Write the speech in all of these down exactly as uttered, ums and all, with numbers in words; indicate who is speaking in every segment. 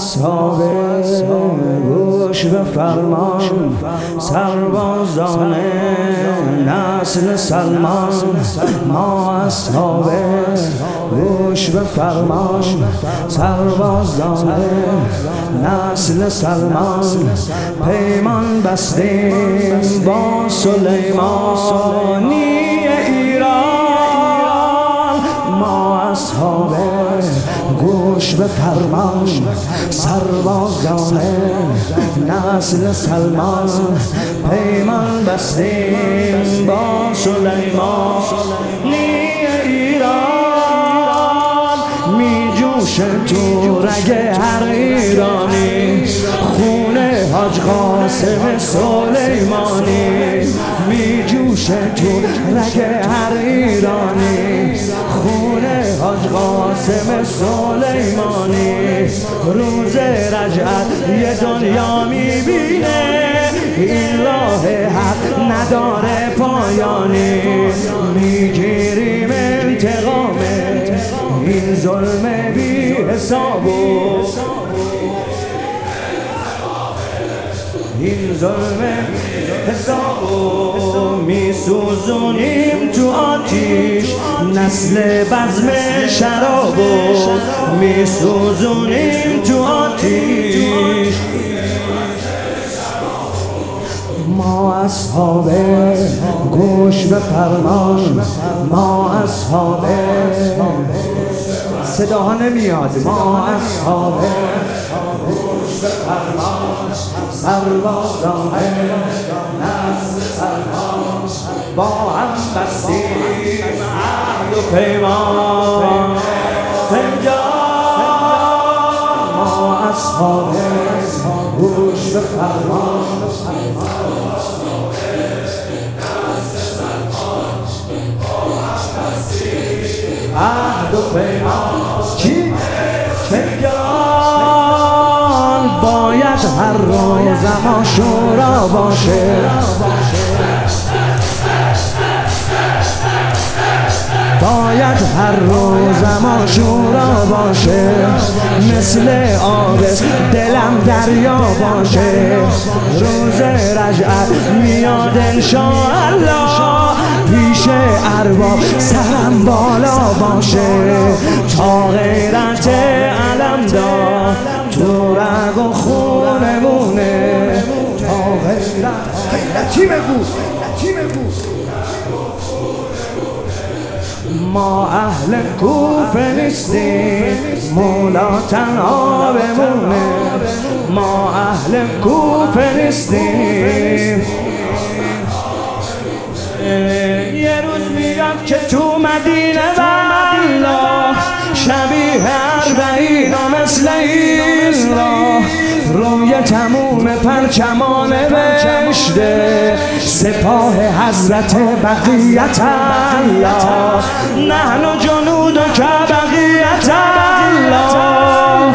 Speaker 1: اصحاب گوش به فرمان، سربازان نسل سلمان. ما اصحاب گوش به فرمان، سربازان نسل سلمان. پیمان بستیم با سلیمانی ایران. ما اصحاب گوش به فرمان، سربازان نسل سلمان. پیمان بستیم با سلیمانی ایران. می جوشه تو رگ هر ایرانی خون حاج قاسم سلیمانی. می جوشه تو رگ هر ایرانی خون حاج قاسم سلیمانی. روز رجعت یه دنیا میبینه، این راه حق نداره پایانی. میگیریم انتقام این ظلم بی حسابو، این ظلم حسابو. میسوزونیم تو آتیش نسل بزم شرابو، میسوزونیم تو آتیش. ما اصحاب گوش به فرمان، ما اصحاب صداها نمیاد. ما اصحاب گوش به فرمان، سربازان نسل سلمان. با هم بستیم عهد و پیمان فنجان. ما اصحاب گوش به فرمان، عهد و پیمان. چی؟ فنجان. باید هر روزم عاشورا باشه، باید هر روزم عاشورا باشه. مثل آب دلم دریا باشه. روز رجعت میاد انشاءالله، پیش ارباب سرم بالا باشه. تا غیرت علمدار تو رگ و خونمونه. تا غیرت غیرتی بگو، غیرتی بگو. ما اهل کوفه نیستیم، مولا تنها بمونه. ما اهل کوفه نیستیم. یه روز میاد که تو مدینه والله شبیه اربعین مثل این را روی تموم پرچمان بهشته سپاه حضرت بقیت الله. نحن جنود که بقیت الله.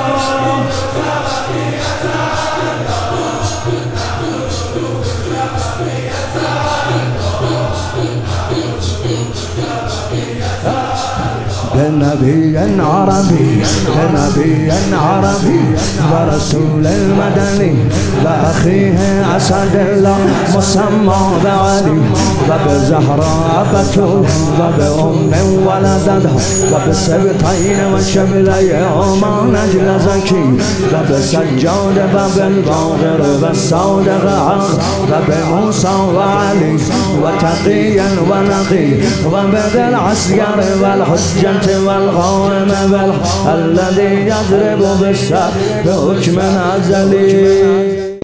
Speaker 1: نبي عربي نبي عربي ورسول المدني وأخيه أسد الله مسمى بعلي وبزهراء بتول وبأم ولدتها وبسبطين وشبلي عمان نجل زكي وبسجاد وبالباقر والصادق عاص وبموسى وعلي وتقيا ونقي وبذا العسكر والحجة والقائم الذي يضرب بالسيف بحكم أزلي.